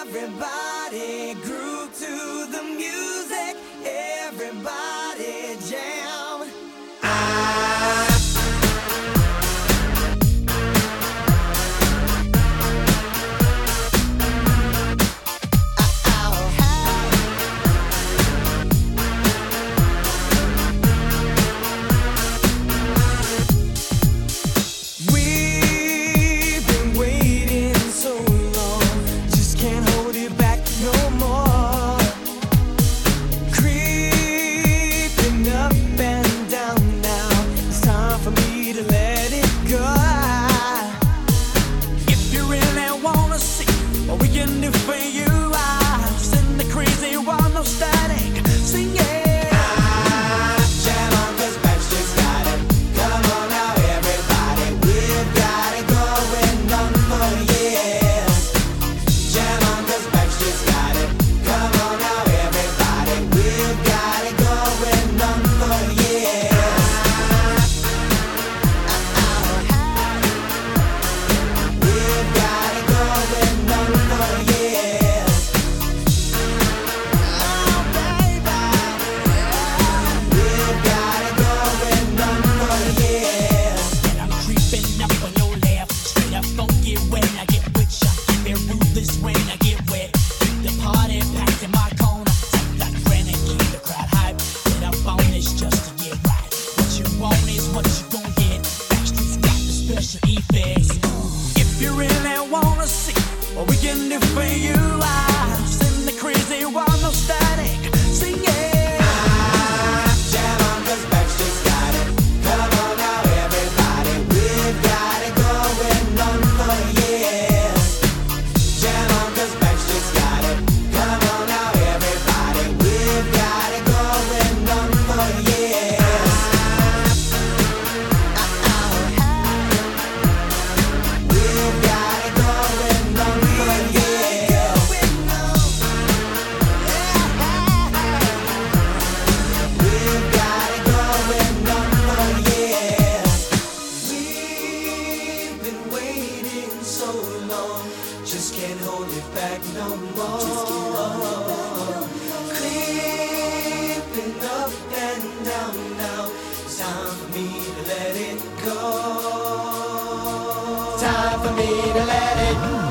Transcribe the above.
Everybody groove to the music. Everybody jam. We've been waiting so long, just can't hold it back no more. Creeping up and down now, it's time for me to let it go. If you really wanna see what we can do for you, I'll send the crazy one, no static, sing it. If you really wanna see what we can do for you, I'll send the crazy one, no static, sing it. Jam on, 'cause Backstreet's got it. Come on now, everybody, we've got it going on for years. Jam on, 'cause Backstreet's got it. Come on now, everybody, we've got it going on for years. Just can't hold it back no more. Creeping up and down now. It's time for me to let it go. Time for me to let it go.